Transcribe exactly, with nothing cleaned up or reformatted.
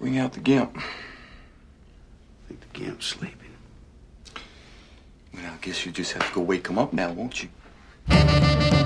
Bring out the gimp. I think the gimp's sleeping. Well, I guess you just have to go wake him up now, won't you?